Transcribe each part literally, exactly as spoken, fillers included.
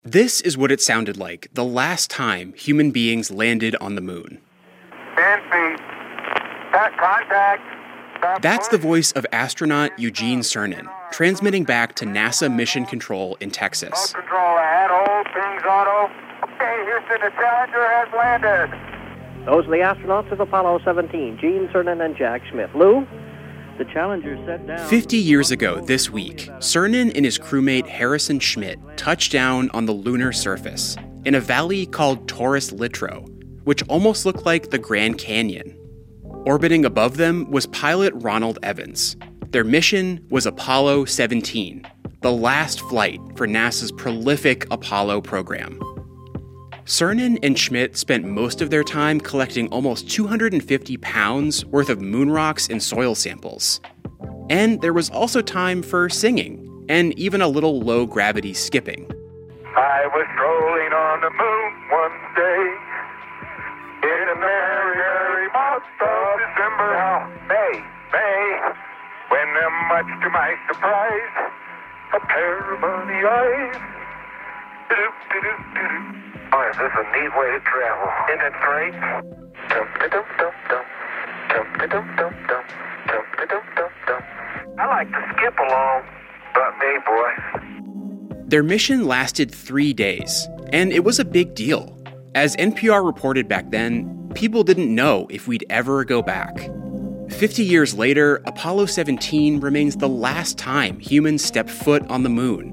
This is what it sounded like the last time human beings landed on the moon. ten feet. That contact. That That's push. the voice of astronaut Eugene Cernan, transmitting back to NASA Mission Control in Texas. All control ahead. Hold things auto. Okay, Houston, the Challenger has landed. Those are the astronauts of Apollo seventeen, Gene Cernan and Jack Smith. Lou, the Challenger set down... Fifty years ago this week, Cernan and his crewmate Harrison Schmitt touched down on the lunar surface in a valley called Taurus Littrow, which almost looked like the Grand Canyon. Orbiting above them was pilot Ronald Evans. Their mission was Apollo seventeen, the last flight for NASA's prolific Apollo program. Cernan and Schmitt spent most of their time collecting almost two hundred fifty pounds worth of moon rocks and soil samples. And there was also time for singing, and even a little low-gravity skipping. I was strolling on the moon one day in a merry, merry month of December. Now, May, May, when uh, much to my surprise, a pair of bunny eyes. Do-do-do-do-do. Oh, is this a neat way to travel? Isn't it great? Dum-da-dum-dum-dum. Dum-da-dum-dum-dum. Dum-da-dum-dum-dum. I like to skip along. But me, boy. Their mission lasted three days, and it was a big deal. As N P R reported back then, people didn't know if we'd ever go back. Fifty years later, Apollo seventeen remains the last time humans stepped foot on the moon.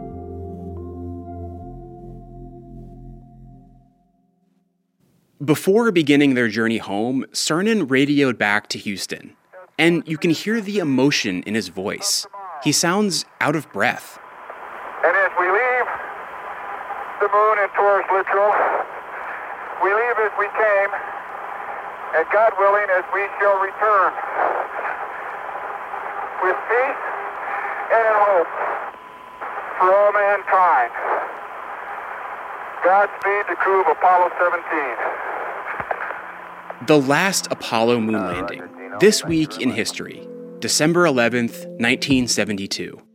Before beginning their journey home, Cernan radioed back to Houston, and you can hear the emotion in his voice. He sounds out of breath. And as we leave the moon in Taurus Littrow, we leave as we came, and God willing, as we shall return, with peace and in hope for all mankind. Godspeed the crew of Apollo seventeen. The last Apollo moon landing, this week in history, December eleventh, nineteen seventy-two.